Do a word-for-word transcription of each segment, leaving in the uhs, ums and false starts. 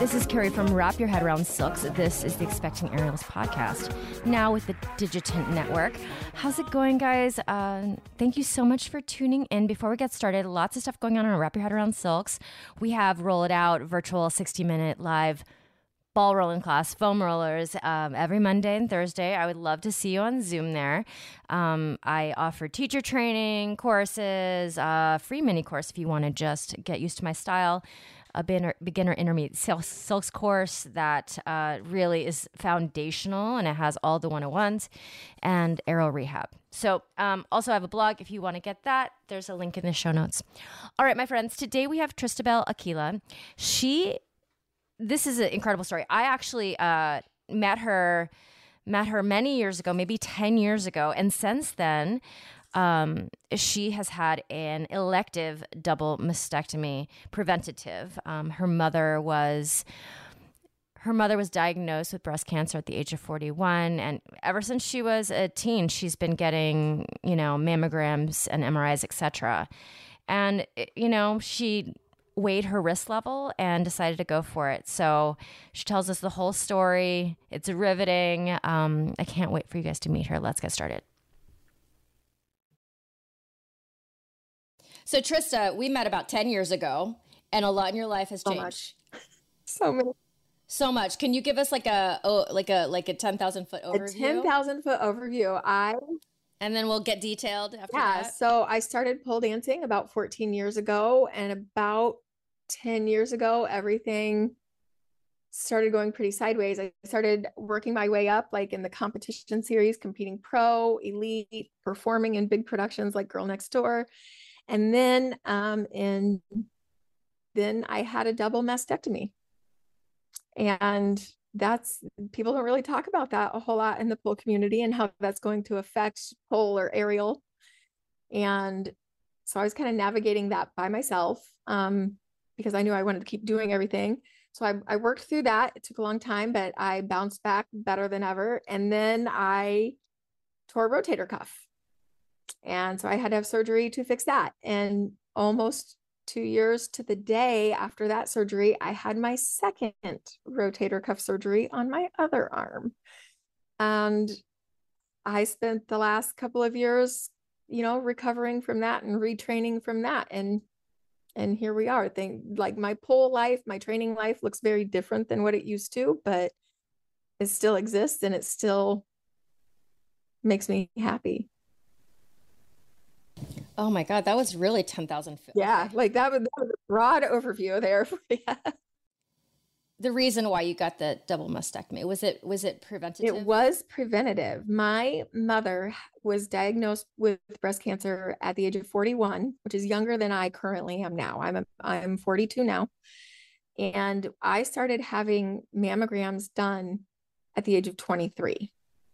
This is Carrie from Wrap Your Head Around Silks. This is the Expecting Aerials podcast, now with the Digitant Network. How's it going, guys? Uh, thank you so much for tuning in. Before we get started, lots of stuff going on on Wrap Your Head Around Silks. We have Roll It Out, virtual sixty-minute live ball rolling class, foam rollers, um, every Monday and Thursday. I would love to see you on Zoom there. Um, I offer teacher training, courses, uh, free mini course if you want to just get used to my style, a beginner, beginner intermediate silks, silks course that uh, really is foundational, and it has all the one oh ones and aero rehab. So um, also I have a blog if you want to get that. There's a link in the show notes. All right, my friends, today we have Tristabel Aquila. She This is an incredible story. I actually uh, met her met her many years ago, maybe ten years ago. And since then, um, she has had an elective double mastectomy, preventative. Um, her mother was her mother was diagnosed with breast cancer at the age of forty-one. And ever since she was a teen, she's been getting, you know, mammograms and M R Is, et cetera. And, you know, she weighed her risk level and decided to go for it. So she tells us the whole story. It's riveting. Um, I can't wait for you guys to meet her. Let's get started. So Trista, we met about ten years ago, and a lot in your life has so changed. Much. So many. So much. Can you give us like a oh, like a like a ten thousand foot overview? A ten thousand foot overview. I And then we'll get detailed after yeah, that. So I started pole dancing about fourteen years ago, and about ten years ago, everything started going pretty sideways. I started working my way up, like in the competition series, competing pro, elite, performing in big productions like Girl Next Door. And then, um, in, then I had a double mastectomy. And that's, people don't really talk about that a whole lot in the pole community and how that's going to affect pole or aerial. And so I was kind of navigating that by myself. Um, because I knew I wanted to keep doing everything. So I, I worked through that. It took a long time, but I bounced back better than ever. And then I tore a rotator cuff. And so I had to have surgery to fix that. And almost two years to the day after that surgery, I had my second rotator cuff surgery on my other arm. And I spent the last couple of years, you know, recovering from that and retraining from that. And And here we are. Think like my pole life, my training life looks very different than what it used to, but it still exists and it still makes me happy. Oh my God, that was really ten thousand. Yeah, like that was, that was a broad overview there for you. The reason why you got the double mastectomy, was it was it preventative? It was preventative. My mother was diagnosed with breast cancer at the age of forty-one, which is younger than I currently am now. I'm a, I'm forty-two now. And I started having mammograms done at the age of twenty-three.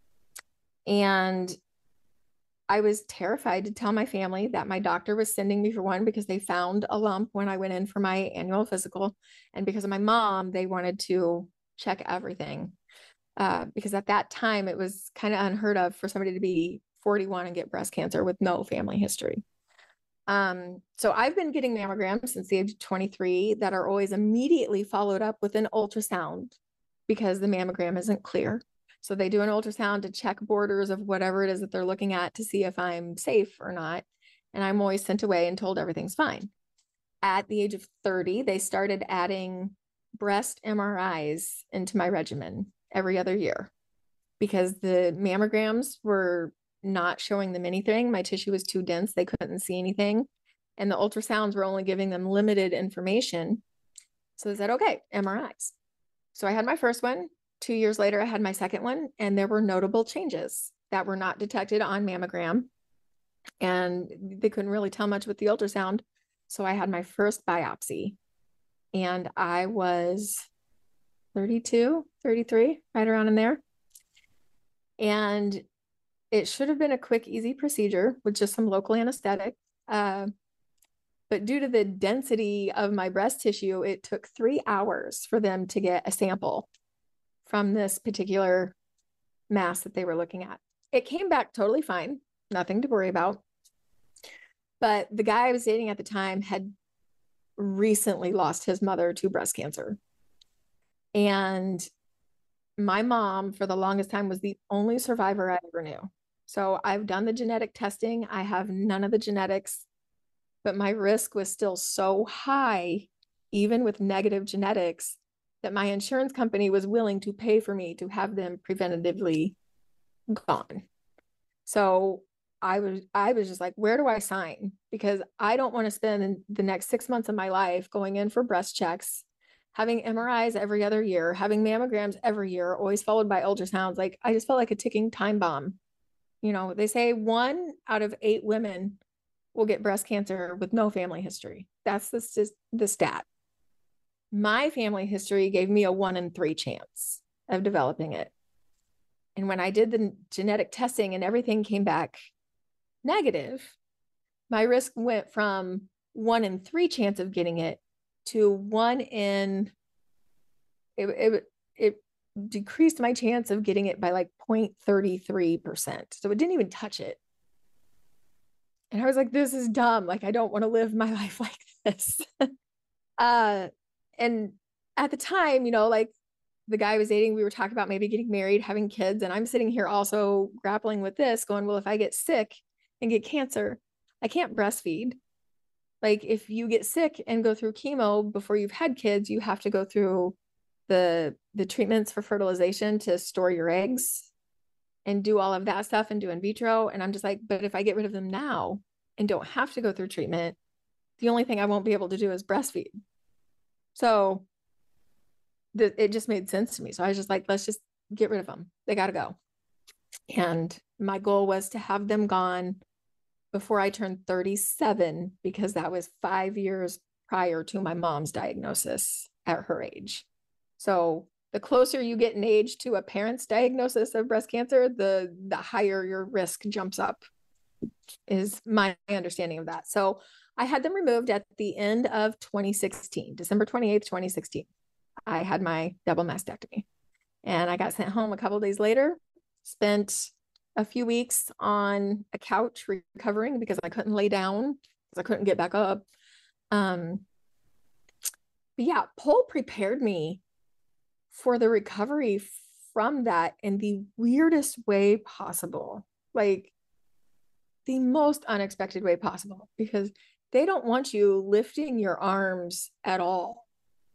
And I was terrified to tell my family that my doctor was sending me for one because they found a lump when I went in for my annual physical. And because of my mom, they wanted to check everything. Uh, because at that time, it was kind of unheard of for somebody to be forty-one and get breast cancer with no family history. Um, so I've been getting mammograms since the age of twenty-three that are always immediately followed up with an ultrasound because the mammogram isn't clear. So they do an ultrasound to check borders of whatever it is that they're looking at to see if I'm safe or not. And I'm always sent away and told everything's fine. At the age of thirty, they started adding breast M R Is into my regimen every other year because the mammograms were not showing them anything. My tissue was too dense. They couldn't see anything. And the ultrasounds were only giving them limited information. So they said, okay, M R Is. So I had my first one. Two years later, I had my second one, and there were notable changes that were not detected on mammogram. And they couldn't really tell much with the ultrasound. So I had my first biopsy, and I was thirty-two, thirty-three, right around in there. And it should have been a quick, easy procedure with just some local anesthetic. Uh, but due to the density of my breast tissue, it took three hours for them to get a sample from this particular mass that they were looking at. It came back totally fine, nothing to worry about. But the guy I was dating at the time had recently lost his mother to breast cancer. And my mom, for the longest time, was the only survivor I ever knew. So I've done the genetic testing. I have none of the genetics, but my risk was still so high, even with negative genetics, that my insurance company was willing to pay for me to have them preventatively gone. So I was, I was just like, where do I sign? Because I don't want to spend the next six months of my life going in for breast checks, having M R Is every other year, having mammograms every year, always followed by ultrasounds. Like, I just felt like a ticking time bomb. You know, they say one out of eight women will get breast cancer with no family history. That's the, the stat. My family history gave me a one in three chance of developing it. And when I did the genetic testing and everything came back negative, my risk went from one in three chance of getting it to one in, it, it, it decreased my chance of getting it by like zero point three three percent. So it didn't even touch it. And I was like, this is dumb. Like, I don't want to live my life like this. uh, and at the time, you know, like the guy I was dating, we were talking about maybe getting married, having kids. And I'm sitting here also grappling with this, going, well, if I get sick and get cancer, I can't breastfeed. Like, if you get sick and go through chemo before you've had kids, you have to go through the, the treatments for fertilization to store your eggs and do all of that stuff and do in vitro. And I'm just like, but if I get rid of them now and don't have to go through treatment, the only thing I won't be able to do is breastfeed. So th- it just made sense to me. So I was just like, let's just get rid of them. They got to go. And my goal was to have them gone before I turned thirty-seven, because that was five years prior to my mom's diagnosis at her age. So the closer you get in age to a parent's diagnosis of breast cancer, the, the higher your risk jumps up, is my understanding of that. So I had them removed at the end of twenty sixteen, December twenty-eighth, twenty sixteen. I had my double mastectomy, and I got sent home a couple of days later, spent a few weeks on a couch recovering because I couldn't lay down because I couldn't get back up. Um, but yeah, Pole prepared me for the recovery from that in the weirdest way possible, like the most unexpected way possible, because they don't want you lifting your arms at all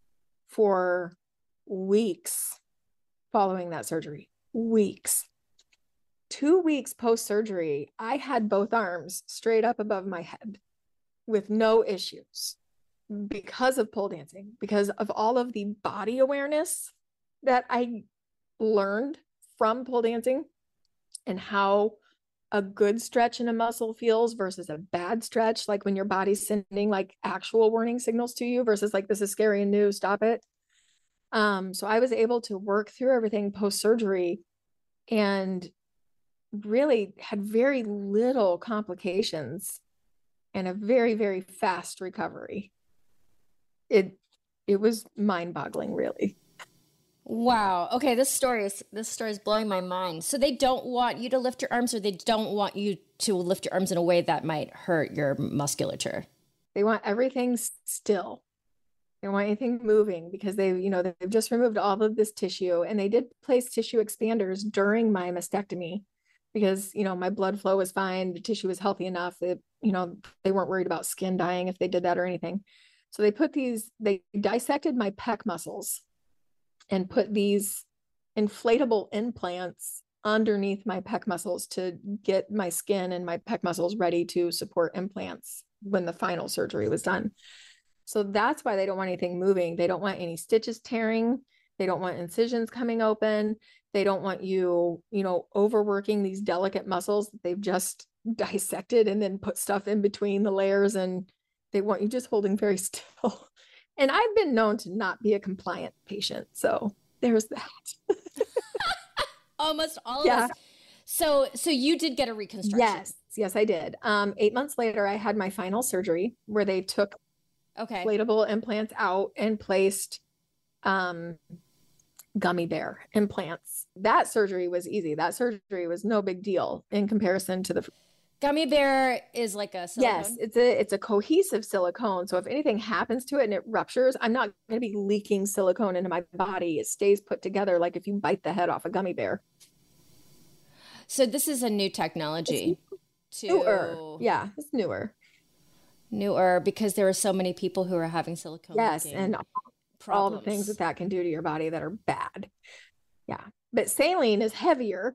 for weeks following that surgery. Weeks. Two weeks post-surgery, I had both arms straight up above my head with no issues because of pole dancing, because of all of the body awareness that I learned from pole dancing and how a good stretch in a muscle feels versus a bad stretch, like when your body's sending like actual warning signals to you versus like, this is scary and new, stop it. Um, so I was able to work through everything post-surgery and really had very little complications and a very, very fast recovery. It, it was mind-boggling, really. Wow. Okay, this story is this story is blowing my mind. So they don't want you to lift your arms, or they don't want you to lift your arms in a way that might hurt your musculature. They want everything still. They don't want anything moving because they, you know, they've just removed all of this tissue, and they did place tissue expanders during my mastectomy because, you know, my blood flow was fine. The tissue was healthy enough that, you know, they weren't worried about skin dying if they did that or anything. So they put these, they dissected my pec muscles and put these inflatable implants underneath my pec muscles to get my skin and my pec muscles ready to support implants when the final surgery was done. So that's why they don't want anything moving. They don't want any stitches tearing. They don't want incisions coming open. They don't want you, you know, overworking these delicate muscles that they've just dissected and then put stuff in between the layers. And they want you just holding very still. And I've been known to not be a compliant patient. So there's that. Almost all yeah. of us. So, so you did get a reconstruction. Yes. Yes, I did. Um, eight months later, I had my final surgery where they took okay. inflatable implants out and placed um, gummy bear implants. That surgery was easy. That surgery was no big deal in comparison to the Gummy bear is like a silicone? Yes, it's a it's a cohesive silicone. So if anything happens to it and it ruptures, I'm not going to be leaking silicone into my body. It stays put together like if you bite the head off a gummy bear. So this is a new technology. It's newer. To... Yeah, it's newer. Newer because there are so many people who are having silicone. Yes, and all, all the things that that can do to your body that are bad. Yeah, but saline is heavier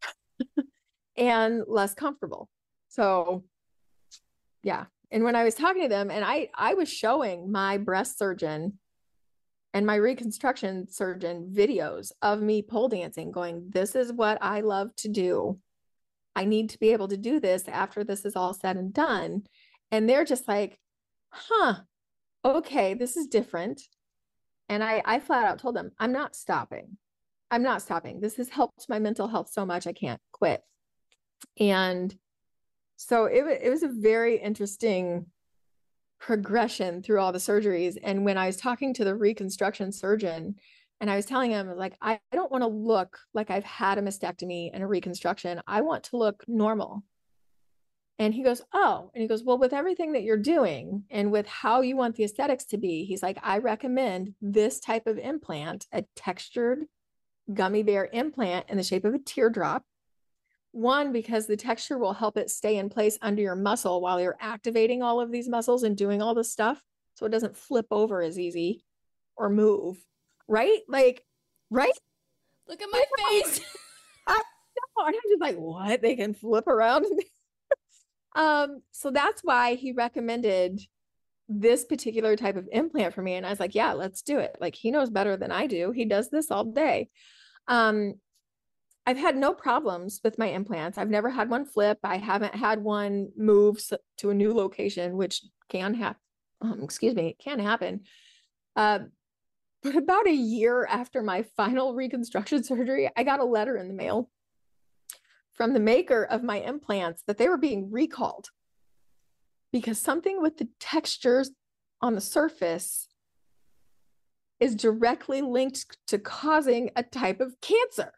and less comfortable. So yeah. And when I was talking to them and I, I was showing my breast surgeon and my reconstruction surgeon videos of me pole dancing going, this is what I love to do. I need to be able to do this after this is all said and done. And they're just like, huh, okay, this is different. And I, I flat out told them, I'm not stopping. I'm not stopping. This has helped my mental health so much. I can't quit. And so it, it was a very interesting progression through all the surgeries. And when I was talking to the reconstruction surgeon and I was telling him, like, I don't want to look like I've had a mastectomy and a reconstruction. I want to look normal. And he goes, oh, and he goes, well, with everything that you're doing and with how you want the aesthetics to be, he's like, I recommend this type of implant, a textured gummy bear implant in the shape of a teardrop. One, because the texture will help it stay in place under your muscle while you're activating all of these muscles and doing all this stuff. So it doesn't flip over as easy or move. Right? Like, right? Look at my face. I know. And I'm just like, what? They can flip around. um, so that's why he recommended this particular type of implant for me. And I was like, yeah, let's do it. Like, he knows better than I do. He does this all day. Um, I've had no problems with my implants. I've never had one flip. I haven't had one move to a new location, which can happen. Um, excuse me, it can happen. Uh, but about a year after my final reconstruction surgery, I got a letter in the mail from the maker of my implants that they were being recalled because something with the textures on the surface is directly linked to causing a type of cancer.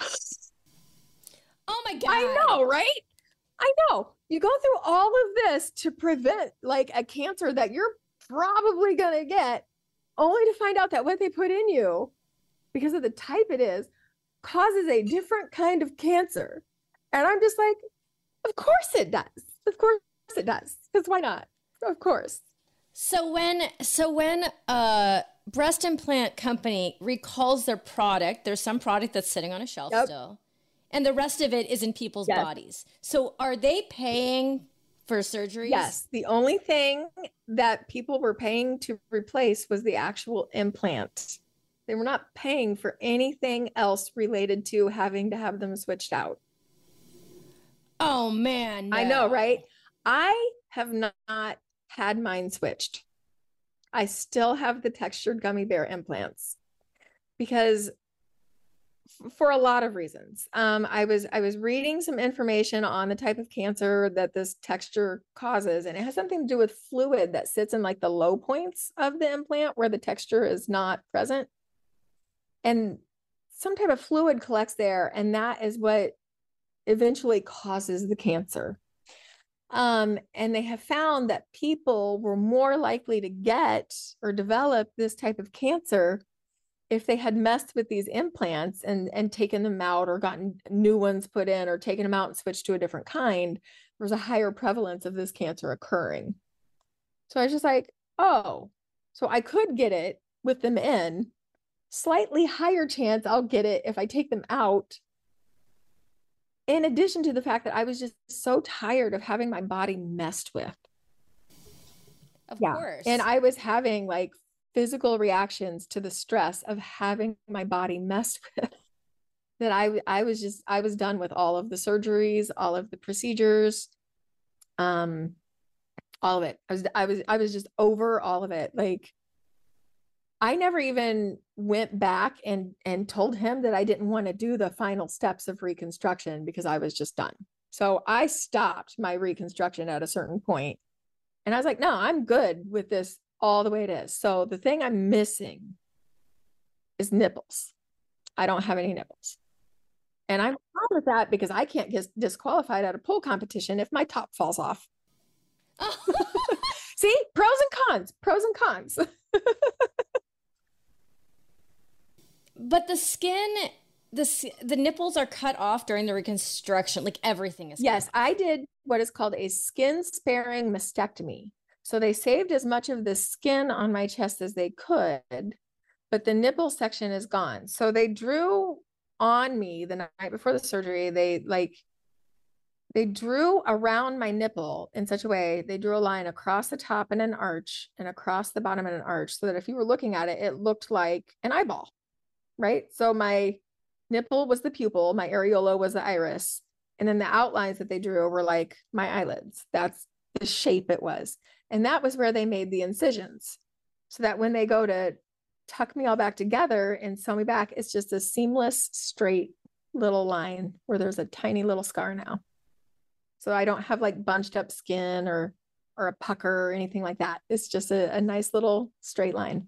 Oh my God. I know, right? I know. You go through all of this to prevent like a cancer that you're probably going to get, only to find out that what they put in you, because of the type it is, causes a different kind of cancer. And I'm just like, of course it does. Of course it does. Because why not? Of course. So when, so when a breast implant company recalls their product, there's some product that's sitting on a shelf yep. still, and the rest of it is in people's yes. bodies. So are they paying for surgeries? Yes. The only thing that people were paying to replace was the actual implant. They were not paying for anything else related to having to have them switched out. Oh man. No. I know, right? I have not had mine switched. I still have the textured gummy bear implants because f- for a lot of reasons. Um, I was I was reading some information on the type of cancer that this texture causes, and it has something to do with fluid that sits in like the low points of the implant where the texture is not present. And some type of fluid collects there, and that is what eventually causes the cancer. Um, and they have found that people were more likely to get or develop this type of cancer if they had messed with these implants and, and taken them out or gotten new ones put in or taken them out and switched to a different kind. There was a higher prevalence of this cancer occurring. So I was just like, oh, so I could get it with them in, slightly higher chance I'll get it if I take them out. In addition to the fact that I was just so tired of having my body messed with. Of yeah. course. And I was having like physical reactions to the stress of having my body messed with that I, I was just, I was done with all of the surgeries, all of the procedures, um, all of it. I was, I was, I was just over all of it. Like, I never even went back and, and told him that I didn't want to do the final steps of reconstruction because I was just done. So I stopped my reconstruction at a certain point and I was like, no, I'm good with this all the way it is. So the thing I'm missing is nipples. I don't have any nipples. And I'm fine with that because I can't get disqualified at a pole competition if my top falls off. See, pros and cons, pros and cons. But the skin, the the nipples are cut off during the reconstruction. Like everything is. Yes, I did what is called a skin sparing mastectomy. So they saved as much of the skin on my chest as they could, but the nipple section is gone. So they drew on me the night before the surgery. They like, they drew around my nipple in such a way, they drew a line across the top in an arch and across the bottom in an arch so that if you were looking at it, it looked like an eyeball, right? So my nipple was the pupil, my areola was the iris, and then the outlines that they drew were like my eyelids. That's the shape it was. And that was where they made the incisions. So that when they go to tuck me all back together and sew me back, it's just a seamless, straight little line where there's a tiny little scar now. So I don't have like bunched up skin or or a pucker or anything like that. It's just a, a nice little straight line.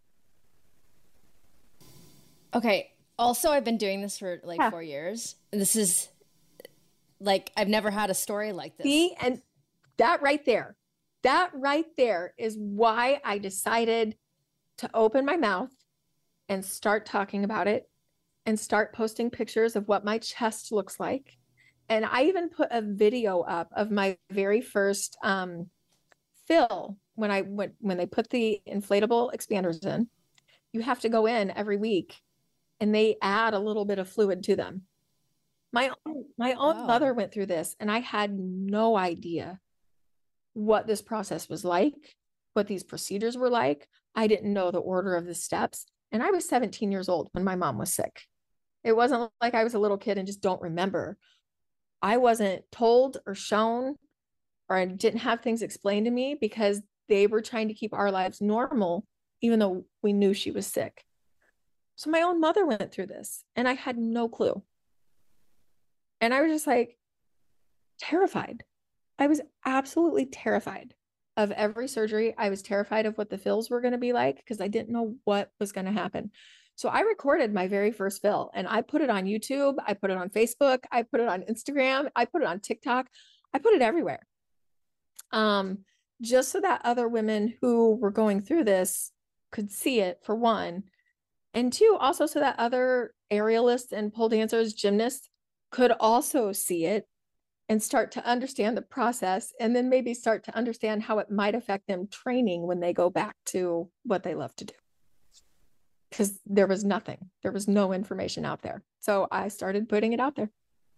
Okay. Also, I've been doing this for like yeah. four years. And this is like, I've never had a story like this. See, and that right there, that right there is why I decided to open my mouth and start talking about it and start posting pictures of what my chest looks like. And I even put a video up of my very first um, fill when I went, when they put the inflatable expanders in. You have to go in every week and they add a little bit of fluid to them. My own, my own oh. mother went through this and I had no idea what this process was like, what these procedures were like. I didn't know the order of the steps. And I was seventeen years old when my mom was sick. It wasn't like I was a little kid and just don't remember. I wasn't told or shown, or I didn't have things explained to me because they were trying to keep our lives normal, even though we knew she was sick. So my own mother went through this and I had no clue. And I was just like terrified. I was absolutely terrified of every surgery. I was terrified of what the fills were going to be like because I didn't know what was going to happen. So I recorded my very first fill and I put it on YouTube. I put it on Facebook. I put it on Instagram. I put it on TikTok. I put it everywhere. Um, just so that other women who were going through this could see it, for one. And two, also so that other aerialists and pole dancers, gymnasts could also see it and start to understand the process, and then maybe start to understand how it might affect them training when they go back to what they love to do. Because there was nothing, there was no information out there. So I started putting it out there.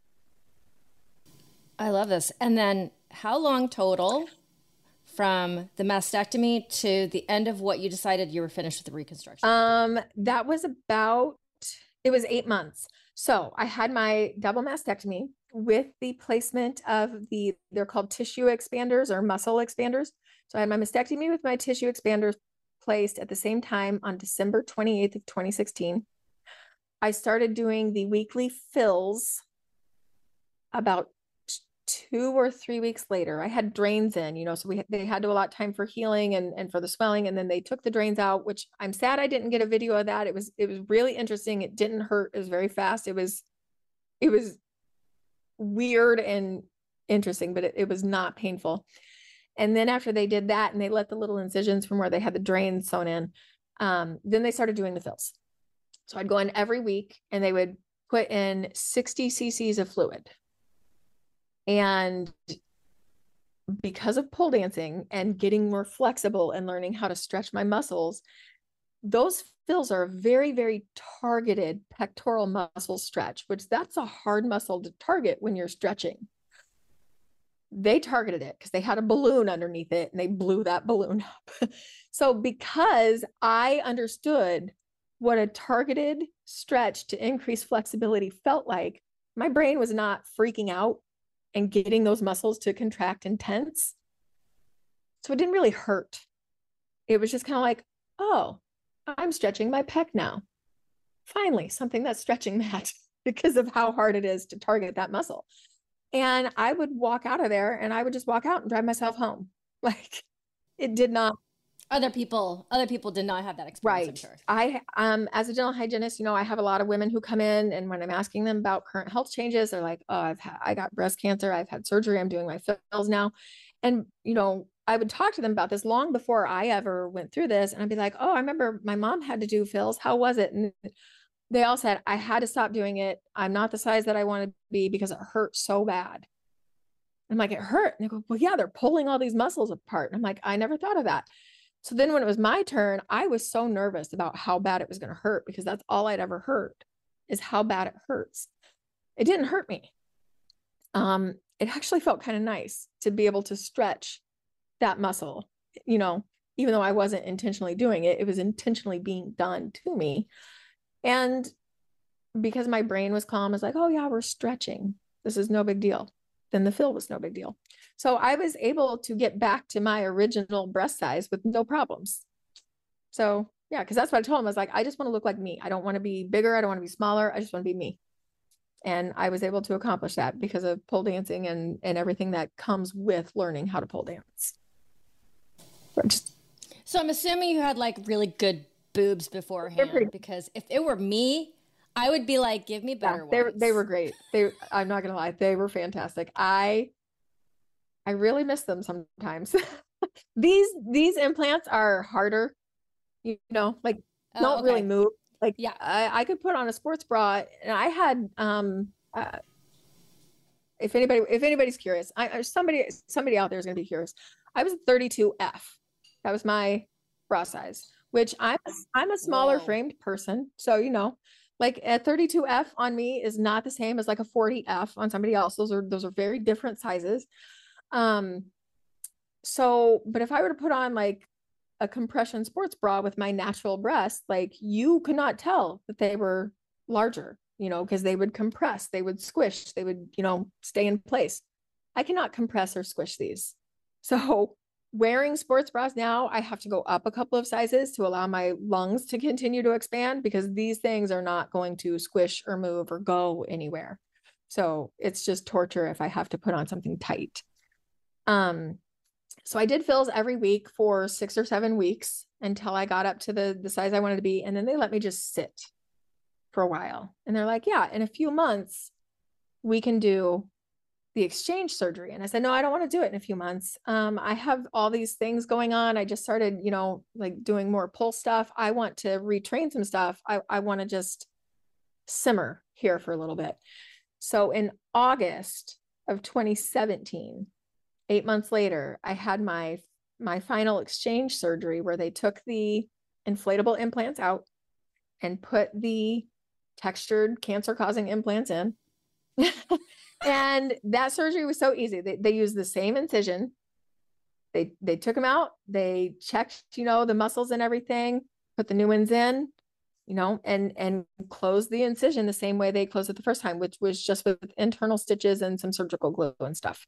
I love this. And then how long total from the mastectomy to the end of what you decided you were finished with the reconstruction? Um, that was about, it was eight months. So I had my double mastectomy with the placement of the, they're called tissue expanders or muscle expanders. So I had my mastectomy with my tissue expanders placed at the same time on December twenty-eighth of twenty sixteen. I started doing the weekly fills about two or three weeks later. I had drains in, you know, so we they had to allot time for healing and, and for the swelling. And then they took the drains out, which I'm sad I didn't get a video of that. It was, it was really interesting. It didn't hurt. It was very fast. It was, it was weird and interesting, but it, it was not painful. And then after they did that and they let the little incisions from where they had the drains sewn in, um, then they started doing the fills. So I'd go in every week and they would put in sixty cc's of fluid. And because of pole dancing and getting more flexible and learning how to stretch my muscles, those fills are a very, very targeted pectoral muscle stretch, which that's a hard muscle to target when you're stretching. They targeted it because they had a balloon underneath it and they blew that balloon up. So because I understood what a targeted stretch to increase flexibility felt like, my brain was not freaking out and getting those muscles to contract and tense. So it didn't really hurt. It was just kind of like, oh, I'm stretching my pec now. Finally, something that's stretching that because of how hard it is to target that muscle. And I would walk out of there and I would just walk out and drive myself home. Like it did not. Other people, other people did not have that experience, Right. I'm sure. I, um, as a dental hygienist, you know, I have a lot of women who come in, and when I'm asking them about current health changes, they're like, oh, I've had, I got breast cancer. I've had surgery. I'm doing my fills now. And, you know, I would talk to them about this long before I ever went through this. And I'd be like, oh, I remember my mom had to do fills. How was it? And they all said, I had to stop doing it. I'm not the size that I want to be because it hurt so bad. I'm like, it hurt. And they go, well, yeah, they're pulling all these muscles apart. And I'm like, I never thought of that. So then when it was my turn, I was so nervous about how bad it was going to hurt, because that's all I'd ever heard is how bad it hurts. It didn't hurt me. Um, it actually felt kind of nice to be able to stretch that muscle, you know, even though I wasn't intentionally doing it, it was intentionally being done to me. And because my brain was calm, I was like, oh yeah, we're stretching. This is no big deal. Then the fill was no big deal. So I was able to get back to my original breast size with no problems. So yeah, because that's what I told him. I was like, I just want to look like me. I don't want to be bigger. I don't want to be smaller. I just want to be me. And I was able to accomplish that because of pole dancing and, and everything that comes with learning how to pole dance. Just, so I'm assuming you had like really good boobs beforehand, pretty, because if it were me, I would be like, give me better yeah, ones. They, they were great. They, I'm not going to lie. They were fantastic. I, I really miss them sometimes. these, these implants are harder, you know, like oh, don't okay. really move. Like, yeah, I, I could put on a sports bra, and I had, um, uh, if anybody, if anybody's curious, I, somebody, somebody out there is going to be curious. I was thirty-two F. That was my bra size, which I'm, I'm a smaller Whoa. framed person. So, you know, like a thirty-two F on me is not the same as like a forty F on somebody else. Those are, those are very different sizes. Um, so, but if I were to put on like a compression sports bra with my natural breasts, like you could not tell that they were larger, you know, because they would compress, they would squish, they would, you know, stay in place. I cannot compress or squish these. So wearing sports bras now, I have to go up a couple of sizes to allow my lungs to continue to expand, because these things are not going to squish or move or go anywhere. So it's just torture if I have to put on something tight. Um, So I did fills every week for six or seven weeks until I got up to the, the size I wanted to be. And then they let me just sit for a while. And they're like, yeah, in a few months, we can do the exchange surgery. And I said, no, I don't want to do it in a few months. Um, I have all these things going on. I just started, you know, like doing more pull stuff. I want to retrain some stuff. I, I want to just simmer here for a little bit. So in August of twenty seventeen, eight months later, I had my, my final exchange surgery where they took the inflatable implants out and put the textured cancer-causing implants in. And that surgery was so easy. They, they used the same incision. They, they took them out. They checked, you know, the muscles and everything, put the new ones in, you know, and, and closed the incision the same way they closed it the first time, which was just with internal stitches and some surgical glue and stuff.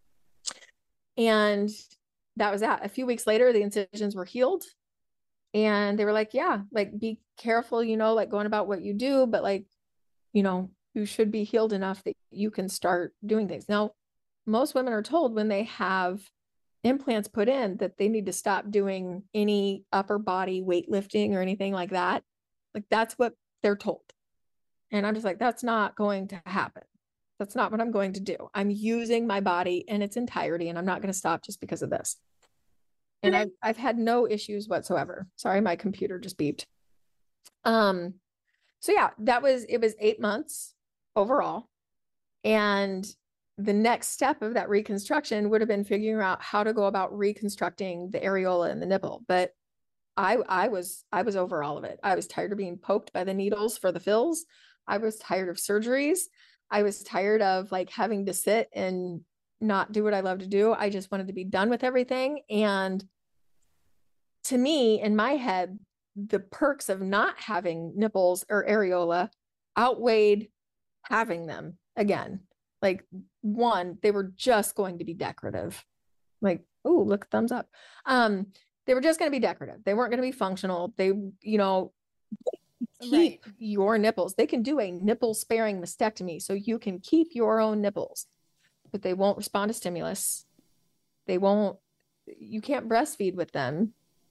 And that was that. A few weeks later, the incisions were healed, and they were like, yeah, like, be careful, you know, like going about what you do, but like, you know, you should be healed enough that you can start doing things. Now, most women are told when they have implants put in that they need to stop doing any upper body weightlifting or anything like that. Like, that's what they're told. And I'm just like, that's not going to happen. That's not what I'm going to do. I'm using my body in its entirety, and I'm not going to stop just because of this. And I've, I've had no issues whatsoever. Sorry, my computer just beeped. Um, so yeah, that was, it was eight months overall. And the next step of that reconstruction would have been figuring out how to go about reconstructing the areola and the nipple. But I, I was, I was over all of it. I was tired of being poked by the needles for the fills. I was tired of surgeries. I was tired of like having to sit and not do what I love to do. I just wanted to be done with everything. And to me, in my head, the perks of not having nipples or areola outweighed having them again. Like, one, they were just going to be decorative. Like, oh, look, thumbs up. Um, they were just going to be decorative. They weren't going to be functional. They, you know, keep right. your nipples. They can do a nipple sparing mastectomy, so you can keep your own nipples, but they won't respond to stimulus. They won't, you can't breastfeed with them.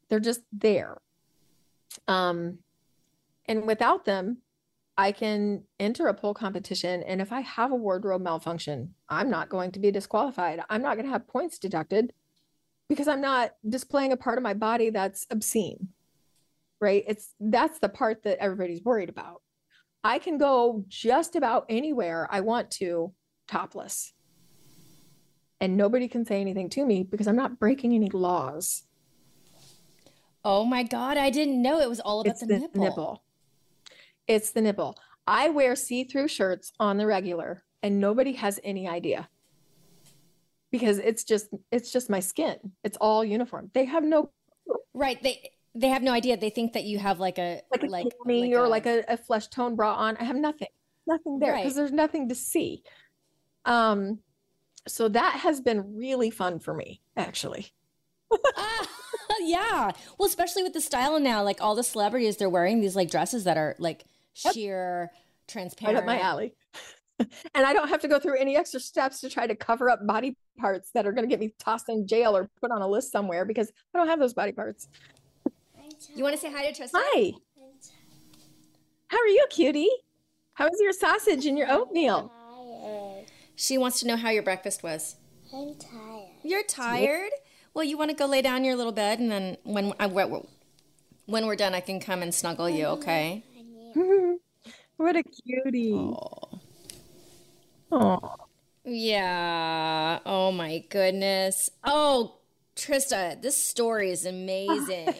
They're just there. Um, and without them, I can enter a pole competition. And if I have a wardrobe malfunction, I'm not going to be disqualified. I'm not going to have points deducted because I'm not displaying a part of my body that's obscene, right? It's that's the part that everybody's worried about. I can go just about anywhere I want to topless. And nobody can say anything to me because I'm not breaking any laws. Oh my God, I didn't know it was all about It's the, the nipple. nipple. It's the nipple. I wear see-through shirts on the regular and nobody has any idea because it's just it's just my skin. It's all uniform. They have no Right. They they have no idea. They think that you have like a like a like, cami like or a, like a, a flesh tone bra on. I have nothing, nothing there because right. there's nothing to see. Um, so that has been really fun for me, actually. Ah, yeah. Well, especially with the style now, like all the celebrities, they're wearing these like dresses that are like Yep. sheer, transparent. Right up my alley. And I don't have to go through any extra steps to try to cover up body parts that are going to get me tossed in jail or put on a list somewhere because I don't have those body parts. You want to say hi to Tristan? Hi. How are you, cutie? How was your sausage and your oatmeal? She wants to know how your breakfast was. I'm tired. You're tired? Well, you want to go lay down in your little bed, and then when I, when we're done, I can come and snuggle you, okay? What a cutie. Oh. Oh. Yeah. Oh, my goodness. Oh, Trista, this story is amazing.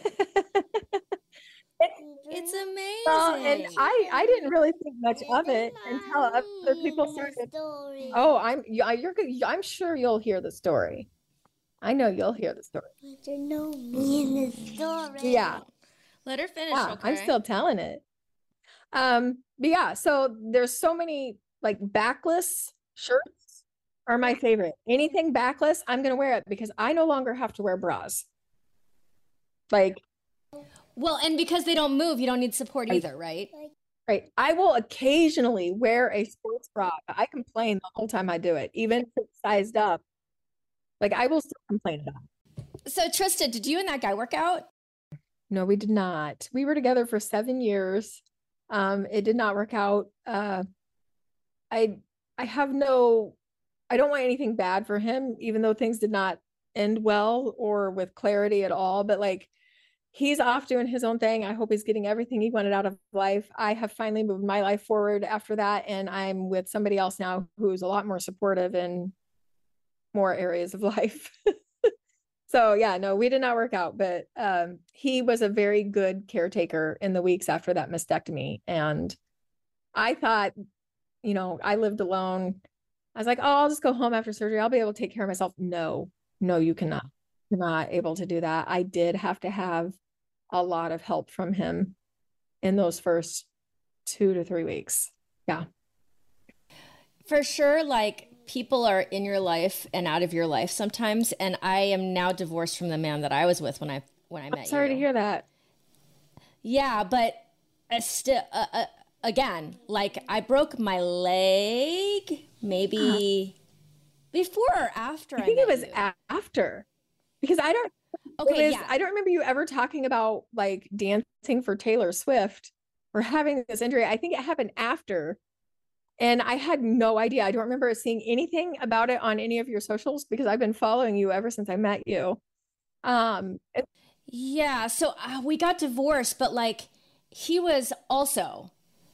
It's amazing. Well, and I, I didn't really think much of it until other people started. Oh, I'm you're I'm sure you'll hear the story. I know you'll hear the story. I don't know me in the story. Yeah. Let her finish. Yeah, okay? I'm still telling it. Um, but yeah, so there's so many like backless shirts are my favorite. Anything backless, I'm gonna wear it because I no longer have to wear bras. Like, well, and because they don't move, you don't need support either, right? right. I will occasionally wear a sports bra. But I complain the whole time I do it, even if it's sized up. Like I will still complain about it. So Trista, did you and that guy work out? No, we did not. We were together for seven years. Um, it did not work out. Uh, I I have no, I don't want anything bad for him, even though things did not end well or with clarity at all. But like, he's off doing his own thing. I hope he's getting everything he wanted out of life. I have finally moved my life forward after that, and I'm with somebody else now who's a lot more supportive in more areas of life. So yeah, no, we did not work out, but um, he was a very good caretaker in the weeks after that mastectomy. And I thought, you know, I lived alone. I was like, oh, I'll just go home after surgery. I'll be able to take care of myself. No, no, you cannot. You're not able to do that. I did have to have a lot of help from him in those first two to three weeks. Yeah. For sure, like people are in your life and out of your life sometimes, and I am now divorced from the man that I was with when I when I met you. Sorry to hear that. Yeah, but uh, still, uh, uh, again, like I broke my leg maybe before or after. I think I it was you. after, because I don't. Okay, was, yeah. I don't remember you ever talking about like dancing for Taylor Swift or having this injury. I think it happened after. And I had no idea. I don't remember seeing anything about it on any of your socials because I've been following you ever since I met you. Um, it- yeah. So uh, we got divorced, but like he was also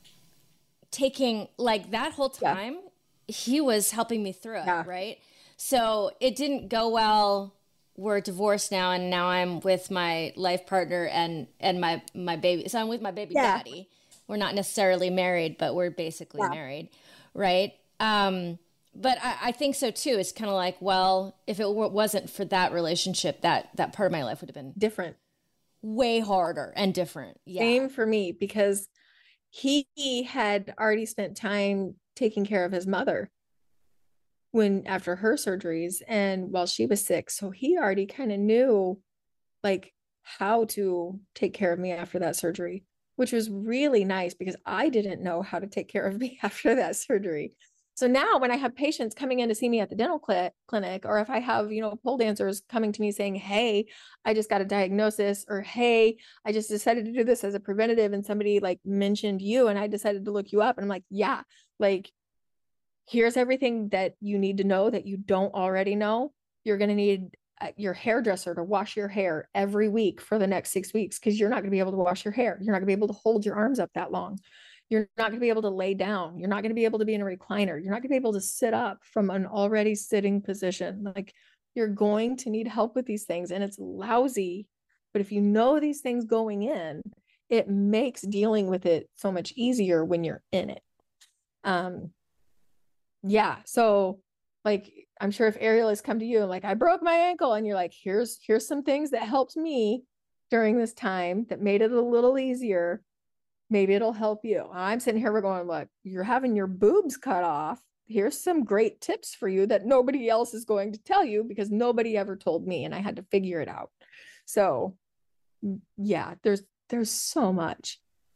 taking like that whole time, yeah. he was helping me through it. Yeah. Right. So it didn't go well. We're divorced now, and now I'm with my life partner and and my my baby. So I'm with my baby yeah. daddy. We're not necessarily married, but we're basically yeah. married, right? Um, but I, I think so too. It's kind of like, well, if it w- wasn't for that relationship, that that part of my life would have been different, way harder and different. Yeah. Same for me, because he had already spent time taking care of his mother when after her surgeries and while she was sick. So he already kind of knew like how to take care of me after that surgery, which was really nice because I didn't know how to take care of me after that surgery. So now when I have patients coming in to see me at the dental cl- clinic, or if I have, you know, pole dancers coming to me saying, hey, I just got a diagnosis, or, hey, I just decided to do this as a preventative and somebody like mentioned you and I decided to look you up. And I'm like, yeah, like, here's everything that you need to know that you don't already know. You're going to need your hairdresser to wash your hair every week for the next six weeks because you're not going to be able to wash your hair. You're not going to be able to hold your arms up that long. You're not going to be able to lay down. You're not going to be able to be in a recliner. You're not going to be able to sit up from an already sitting position. Like, you're going to need help with these things, and it's lousy. But if you know these things going in, it makes dealing with it so much easier when you're in it. Um, yeah. So like, I'm sure if Ariel has come to you and like, I broke my ankle, and you're like, here's, here's some things that helped me during this time that made it a little easier. Maybe it'll help you. I'm sitting here, we're going, look, you're having your boobs cut off. Here's some great tips for you that nobody else is going to tell you because nobody ever told me, and I had to figure it out. So yeah, there's, there's so much.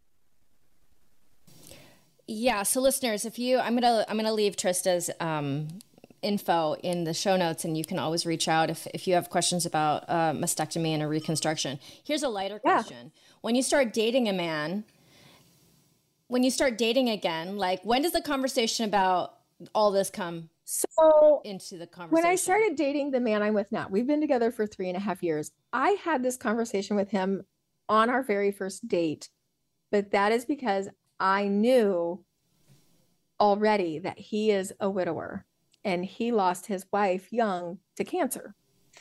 Yeah. So listeners, if you, I'm going to, I'm going to leave Trista's, um, info in the show notes, and you can always reach out if, if you have questions about, uh, mastectomy and a reconstruction. Here's a lighter Yeah. question. When you start dating a man, when you start dating again, like, when does the conversation about all this come so into the conversation? When I started dating the man I'm with now, we've been together for three and a half years. I had this conversation with him on our very first date, but that is because I knew already that he is a widower and he lost his wife young to cancer.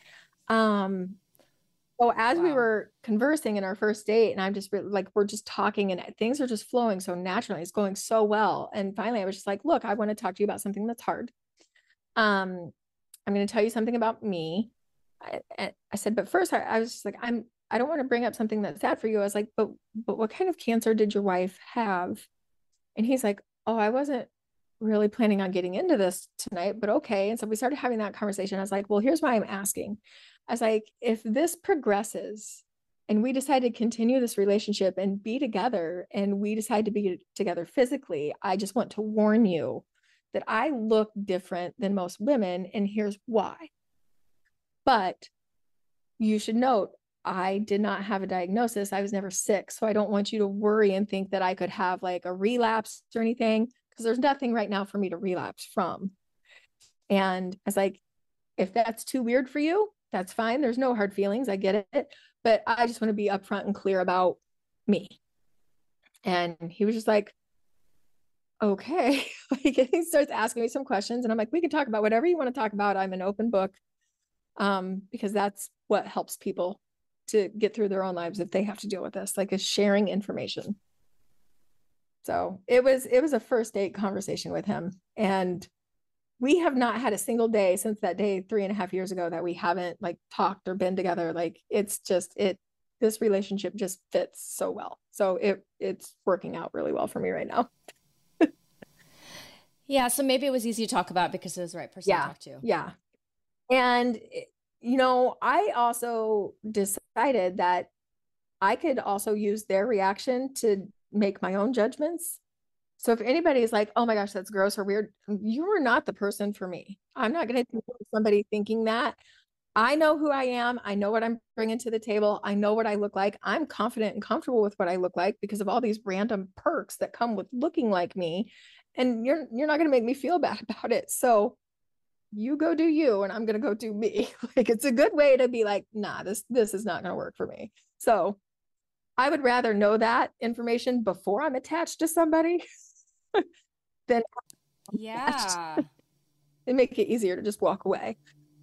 Um, so as wow. we were conversing in our first date, and I'm just re- like, we're just talking and things are just flowing so naturally. It's going so well. And finally I was just like, look, I want to talk to you about something that's hard. Um, I'm going to tell you something about me. I, I said, but first I, I was just like, I'm, I don't want to bring up something that's sad for you. I was like, but, but what kind of cancer did your wife have? And he's like, oh, I wasn't really planning on getting into this tonight, but okay. And so we started having that conversation. I was like, well, here's why I'm asking. I was like, if this progresses and we decide to continue this relationship and be together and we decide to be together physically, I just want to warn you that I look different than most women, and here's why. But you should note, I did not have a diagnosis. I was never sick. So I don't want you to worry and think that I could have like a relapse or anything, because there's nothing right now for me to relapse from. And I was like, if that's too weird for you, that's fine. There's no hard feelings. I get it. But I just want to be upfront and clear about me. And he was just like, okay. Like, he starts asking me some questions, and I'm like, we can talk about whatever you want to talk about. I'm an open book, um, because that's what helps people to get through their own lives if they have to deal with this, like, is sharing information. So it was, it was a first date conversation with him. And we have not had a single day since that day three and a half years ago that we haven't like talked or been together. Like, it's just, it, this relationship just fits so well. So it, it's working out really well for me right now. Yeah. So maybe it was easy to talk about because it was the right person yeah, to talk to. Yeah. And, you know, I also decided that I could also use their reaction to make my own judgments. So if anybody's like, oh my gosh, that's gross or weird, you are not the person for me. I'm not going to deal with somebody thinking that. I know who I am. I know what I'm bringing to the table. I know what I look like. I'm confident and comfortable with what I look like because of all these random perks that come with looking like me. And you're, you're not going to make me feel bad about it. So you go do you, and I'm going to go do me. Like, it's a good way to be like, nah, this, this is not going to work for me. So I would rather know that information before I'm attached to somebody than yeah, it make it easier to just walk away.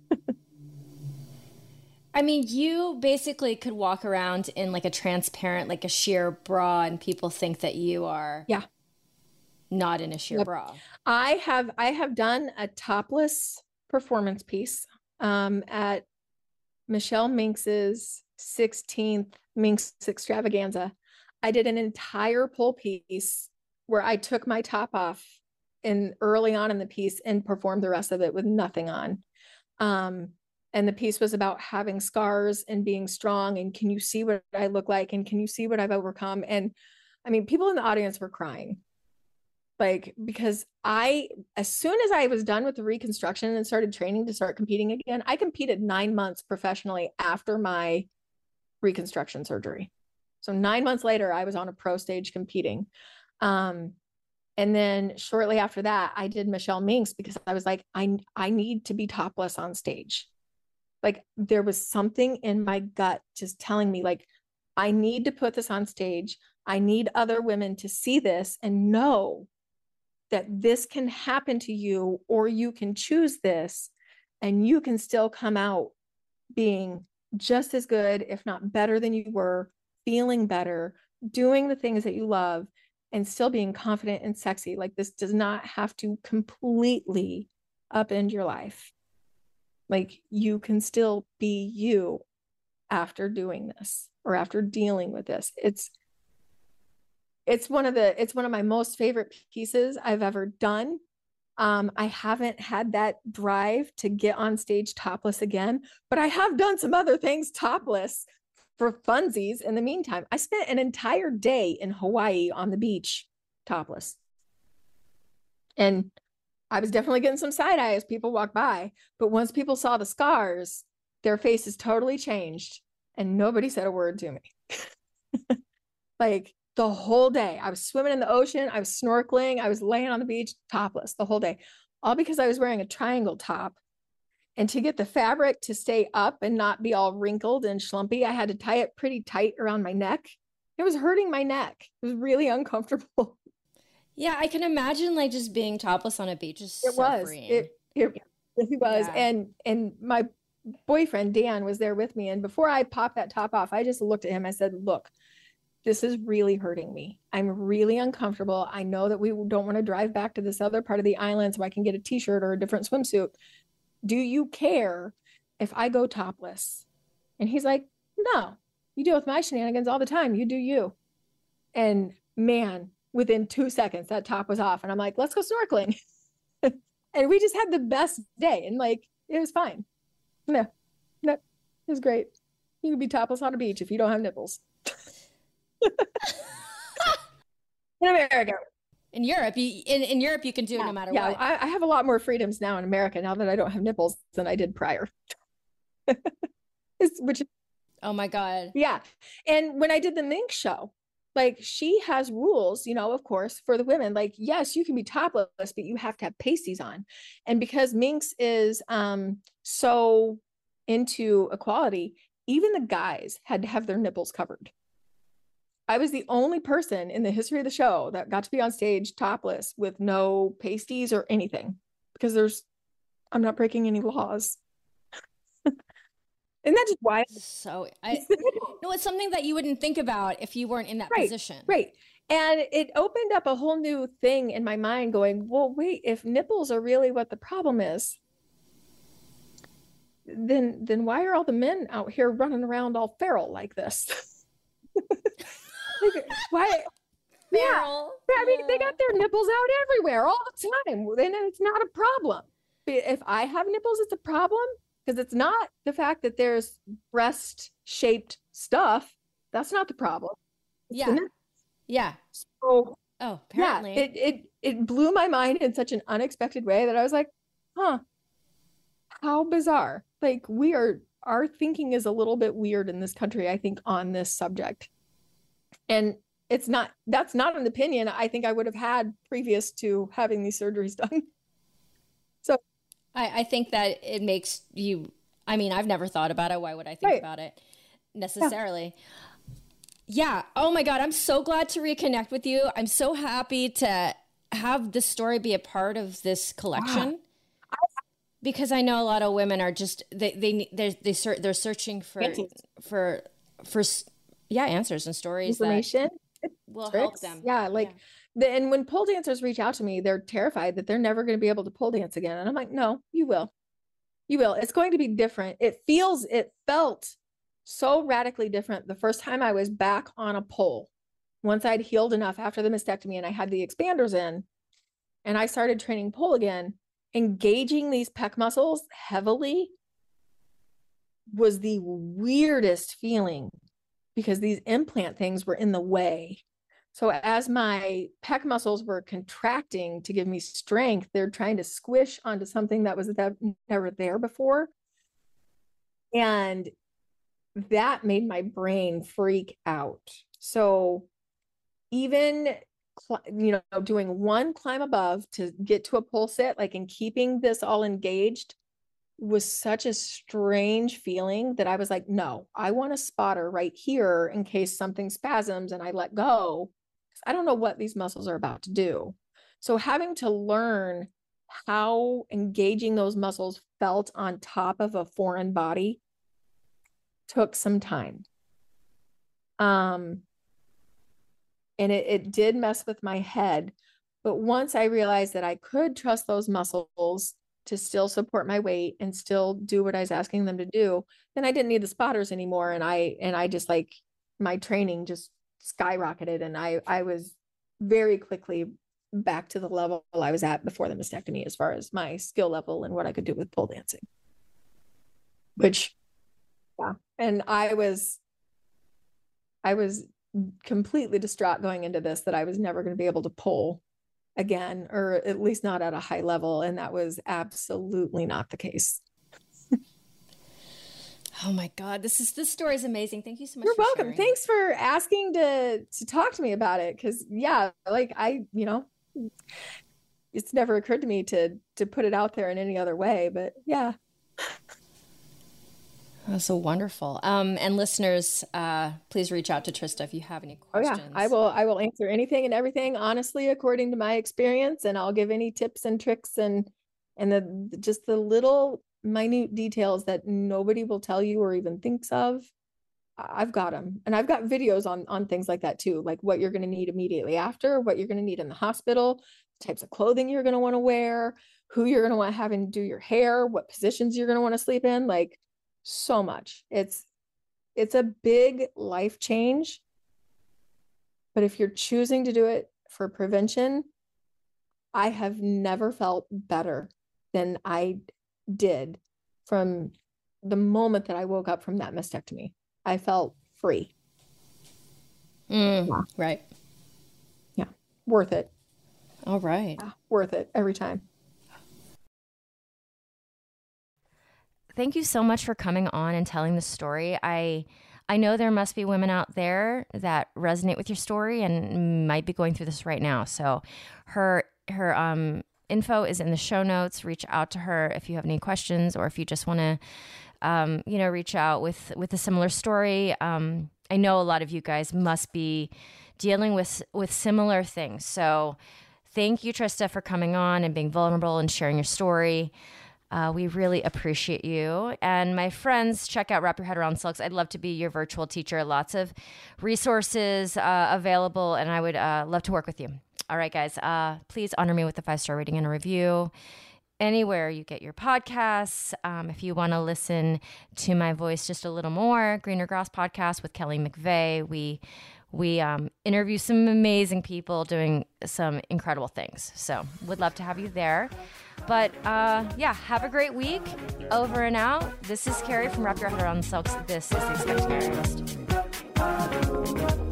I mean, you basically could walk around in like a transparent, like a sheer bra, and people think that you are yeah not in a sheer yep. bra. I have I have done a topless performance piece um, at Michelle Minx's sixteenth Minx Extravaganza. I did an entire pole piece where I took my top off in early on in the piece and performed the rest of it with nothing on. Um, and the piece was about having scars and being strong. And can you see what I look like? And can you see what I've overcome? And I mean, people in the audience were crying. Like, because I, as soon as I was done with the reconstruction and started training to start competing again, I competed nine months professionally after my reconstruction surgery. So nine months later, I was on a pro stage competing. Um, and then shortly after that, I did Michelle Minks because I was like, I, I need to be topless on stage. Like there was something in my gut just telling me like, I need to put this on stage. I need other women to see this and know that this can happen to you, or you can choose this and you can still come out being just as good, if not better than you were, feeling better, doing the things that you love, and still being confident and sexy. Like this does not have to completely upend your life. Like you can still be you after doing this or after dealing with this. It's it's one of the it's one of my most favorite pieces I've ever done. Um, I haven't had that drive to get on stage topless again, but I have done some other things topless for funsies in the meantime. I spent an entire day in Hawaii on the beach topless. And I was definitely getting some side eye as people walked by. But once people saw the scars, their faces totally changed and nobody said a word to me. Like the whole day, I was swimming in the ocean, I was snorkeling, I was laying on the beach topless the whole day, all because I was wearing a triangle top. And to get the fabric to stay up and not be all wrinkled and schlumpy, I had to tie it pretty tight around my neck. It was hurting my neck. It was really uncomfortable. Yeah, I can imagine like just being topless on a beach is it so was. freeing. It, it really was. Yeah. And and my boyfriend, Dan, was there with me. And before I popped that top off, I just looked at him. I said, look, this is really hurting me. I'm really uncomfortable. I know that we don't want to drive back to this other part of the island so I can get a t-shirt or a different swimsuit. Do you care if I go topless? And he's like, no, you deal with my shenanigans all the time. You do you. And man, within two seconds, that top was off. And I'm like, let's go snorkeling. And we just had the best day. And like, it was fine. No, no, it was great. You can be topless on a beach if you don't have nipples. In America. In Europe, you in, in Europe you can do yeah, it no matter yeah, what. I, I have a lot more freedoms now in America now that I don't have nipples than I did prior. Which, oh my God. yeah. And when I did the Mink show, like she has rules, you know, of course, for the women. Like, yes, you can be topless, but you have to have pasties on. And because Minx is um so into equality, even the guys had to have their nipples covered. I was the only person in the history of the show that got to be on stage topless with no pasties or anything, because there's, I'm not breaking any laws. Isn't that just why? So I no, it's something that you wouldn't think about if you weren't in that right, position. Right. And it opened up a whole new thing in my mind going, well, wait, if nipples are really what the problem is, then then why are all the men out here running around all feral like this? Like, why? Feral. Yeah, I mean, yeah. they got their nipples out everywhere all the time. Then it's not a problem. If I have nipples, it's a problem, because it's not the fact that there's breast-shaped stuff. That's not the problem. It's yeah. the Yeah. So, oh, apparently. yeah, it, it, it blew my mind in such an unexpected way that I was like, huh, how bizarre. Like we are, our thinking is a little bit weird in this country, I think, on this subject. And it's not, that's not an opinion I think I would have had previous to having these surgeries done. So I, I think that it makes you, I mean, I've never thought about it. Why would I think right. about it necessarily? Yeah. yeah. Oh my God. I'm so glad to reconnect with you. I'm so happy to have this story be a part of this collection. Wow. Because I know a lot of women are just, they, they, they're, they ser- they're searching for, for, for, yeah, answers and stories, information that will tricks. help them. Yeah, like yeah. The, and when pole dancers reach out to me, they're terrified that they're never going to be able to pole dance again. And I'm like, no, you will. You will. It's going to be different. It feels, it felt so radically different the first time I was back on a pole. Once I'd healed enough after the mastectomy and I had the expanders in and I started training pole again, engaging these pec muscles heavily was the weirdest feeling, because these implant things were in the way. So as my pec muscles were contracting to give me strength, they're trying to squish onto something that was that never there before. And that made my brain freak out. So even, you know, doing one climb above to get to a pole sit, like, and keeping this all engaged was such a strange feeling that I was like, no, I want a spotter right here in case something spasms and I let go. I don't know what these muscles are about to do. So having to learn how engaging those muscles felt on top of a foreign body took some time. Um, and it, it did mess with my head. But once I realized that I could trust those muscles to still support my weight and still do what I was asking them to do, then I didn't need the spotters anymore. And I, and I just like, my training just skyrocketed. And I, I was very quickly back to the level I was at before the mastectomy, as far as my skill level and what I could do with pole dancing, which, yeah. And I was, I was completely distraught going into this, that I was never going to be able to pole again, or at least not at a high level. And that was absolutely not the case. Oh my God, this is this story is amazing. Thank you so much. You're for welcome. sharing. Thanks for asking to to talk to me about it. Cause yeah, like I, you know, it's never occurred to me to to put it out there in any other way. But yeah. Oh, so wonderful. Um, and listeners, uh, please reach out to Trista if you have any questions. Oh yeah, I will. I will answer anything and everything honestly, according to my experience, and I'll give any tips and tricks and and the just the little minute details that nobody will tell you or even thinks of. I've got them, and I've got videos on on things like that too, like what you're going to need immediately after, what you're going to need in the hospital, types of clothing you're going to want to wear, who you're going to want to have and do your hair, what positions you're going to want to sleep in, like so much. It's it's a big life change, but if you're choosing to do it for prevention, I have never felt better than I did from the moment that I woke up from that mastectomy. I felt free. Mm, yeah. Right. Yeah. Worth it. All right. Yeah, worth it every time. Thank you so much for coming on and telling the story. I I know there must be women out there that resonate with your story and might be going through this right now. So her her um info is in the show notes. Reach out to her if you have any questions, or if you just want to um, you know, reach out with with a similar story. Um, I know a lot of you guys must be dealing with with similar things. So thank you, Trista, for coming on and being vulnerable and sharing your story. Uh, we really appreciate you. And my friends, check out Wrap Your Head Around Silks. I'd love to be your virtual teacher. Lots of resources uh, available, and I would uh, love to work with you. All right, guys, uh, please honor me with a five-star rating and a review anywhere you get your podcasts. Um, if you want to listen to my voice just a little more, Greener Grass Podcast with Kelly McVeigh. We we um, interview some amazing people doing some incredible things. So would love to have you there. But uh, yeah, have a great week. Over and out. This is Carrie from Wrap Your Head Around Silks. This is The Expecting Aerialist.